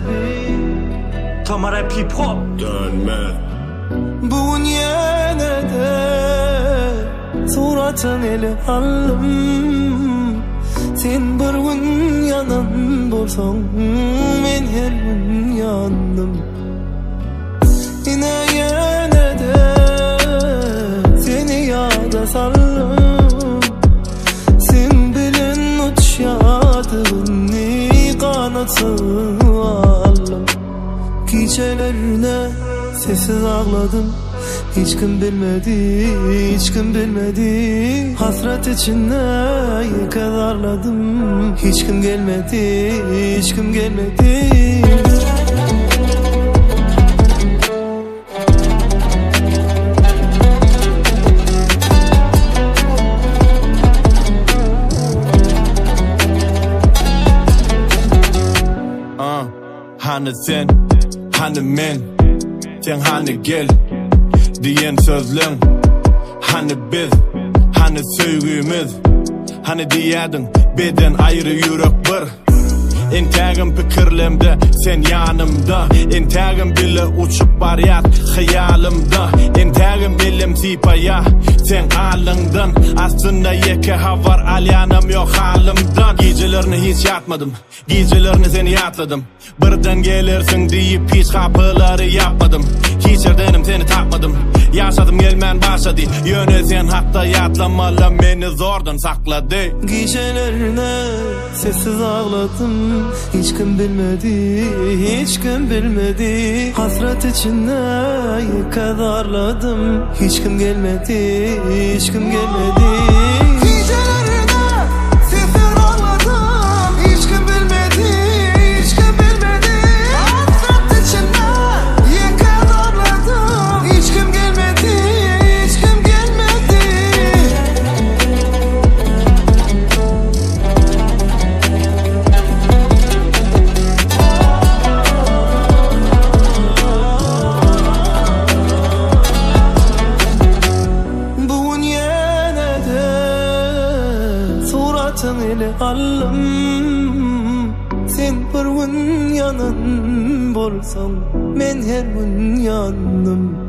Tamara hip hop dönme. Bugün yine de suratın ele aldım. Sen bir gün yanan bolsan, men her gün yandım. Yine de seni yada saldım. Sen bilen uçadığını kanatsın aldım. Gecelerine sessiz ağladım. Hiç kim bilmedi, hiç kim bilmedi. Hasret içinde yıkılarladım. Hiç kim gelmedi, hiç kim gelmedi. Hani sen, hani men, sen hani gel diyen sözlün. Hani biz, hani sevgimiz, hani diyedin beden ayrı yürek bir. İntagım pikirlemde, sen yanımda. İntagım bile uçup bariyat hayalimda. İntagım bilim sipaya, sen alındın. Aslında yeke havar alyanım yok halimden. Gecelerini hiç yatmadım, gecelerini seni yatladım. Birden gelirsin deyip hiç kapıları yapmadım. Hiç yerdenim seni takmadım. Yaşadım gelmen başladı. Yöne sen hatta yatlamalı beni zordan sakladı. Gecelerine sessiz ağladım. Hiç kim bilmedi, hiç kim bilmedi. Hasret içinde yıkadarladım. Hiç kim gelmedi, hiç kim gelmedi. Suratın ele aldım. Sen bir gün yanan bolsan, men her gün yandım.